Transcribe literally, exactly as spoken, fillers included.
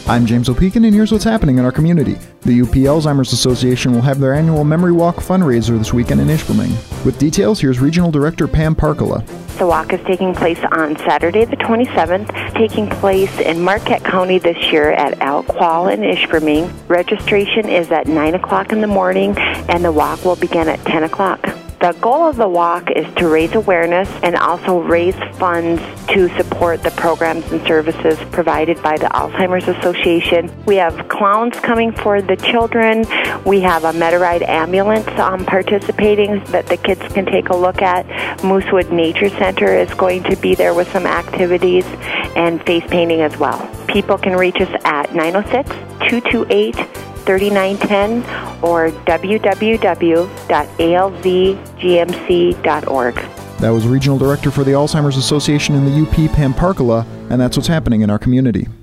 I'm James O'Pekin, and here's what's happening in our community. The U P Alzheimer's Association will have their annual Memory Walk fundraiser this weekend in Ishpeming. With details, here's Regional Director Pam Parkala. The walk is taking place on Saturday the twenty-seventh, taking place in Marquette County this year at Al Qual in Ishpeming. Registration is at nine o'clock in the morning, and the walk will begin at ten o'clock. The goal of the walk is to raise awareness and also raise funds to support the programs and services provided by the Alzheimer's Association. We have clowns coming for the children. We have a Metaride ambulance um, participating that the kids can take a look at. Moosewood Nature Center is going to be there with some activities and face painting as well. People can reach us at nine oh six, two two eight, three nine one zero or w w w dot a l z g m c dot org. That was Regional Director for the Alzheimer's Association in the U P, Pam Parkala, and that's what's happening in our community.